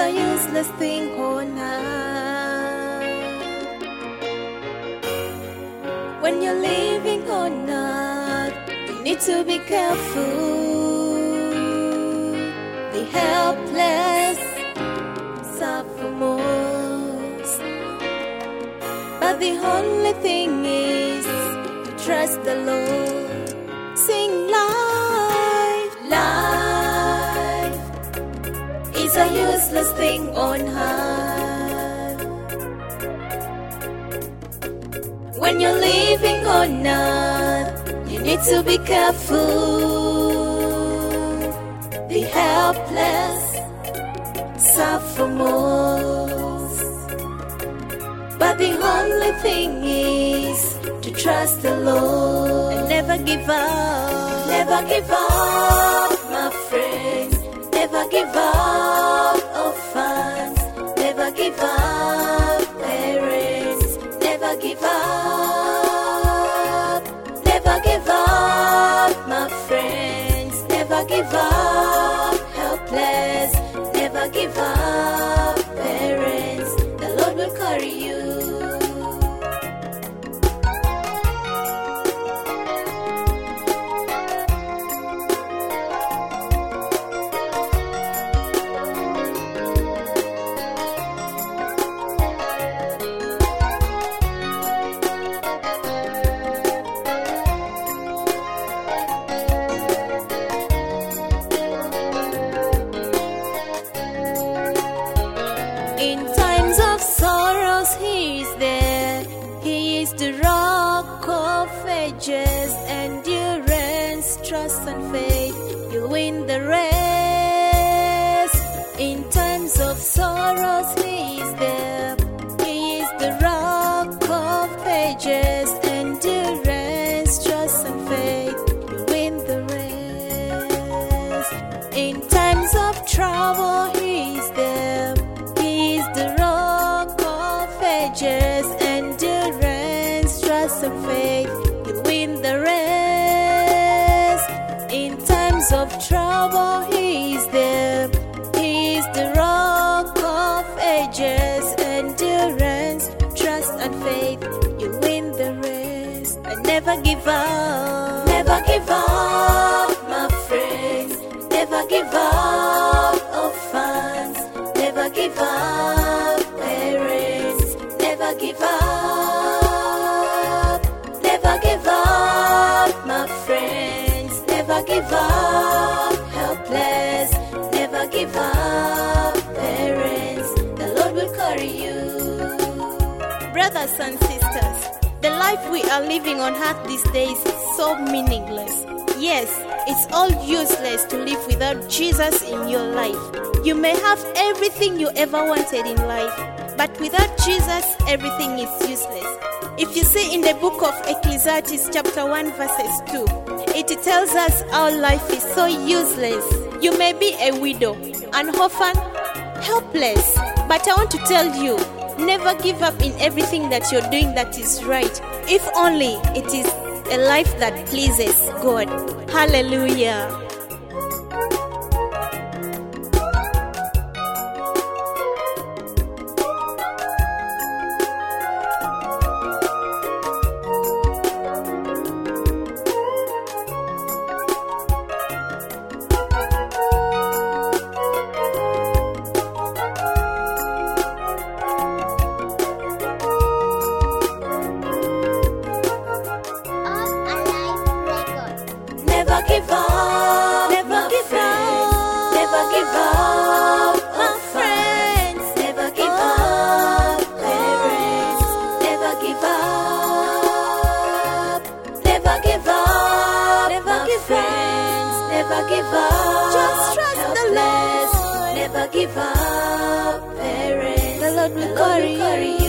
a useless thing on earth. When you're living on earth, you need to be careful. The helpless suffer most, but the only thing is to trust the Lord. Sing life, life is a useless thing on earth. When you're living on earth, you need to be careful. The helpless suffer most, but the only thing is to trust the Lord and never give up. Never give up, my friends. Never give up, orphans. Never give up, parents. Never give up. Never give up, my friends. Never give up, helpless. Never give up, parents. The Lord will carry you. In times of sorrows, He is there. He is the rock of ages, endurance, trust and faith. You win the race. In times of sorrows, He is there. He is the rock of ages, endurance, trust and faith. You win the race. In times of trouble, He is there. He is the rock of ages, endurance, trust and faith. You win the race. In times of trouble, He is there. He is the rock of ages, endurance, trust and faith. You win the race. And never give up. Never give up, my friends. Never give up, orphans. Never give up, parents. Never give up. Never give up, my friends. Never give up, helpless. Never give up, parents. The Lord will carry you. Brothers and sisters, the life we are living on earth these days is so meaningless. Yes, it's all useless to live without Jesus in your life. You may have everything you ever wanted in life, but without Jesus, everything is useless. If you see in the book of Ecclesiastes chapter 1 verses 2, it tells us our life is so useless. You may be a widow, an orphan, helpless, but I want to tell you, never give up in everything that you're doing that is right, if only it is a life that pleases God. Hallelujah. Never give up, never give up, never give up, my friends. Never give up, parents. Never give up, never give up, never give friends. Never give up, just trust the Lord. Never give up, parents. The Lord will carry you.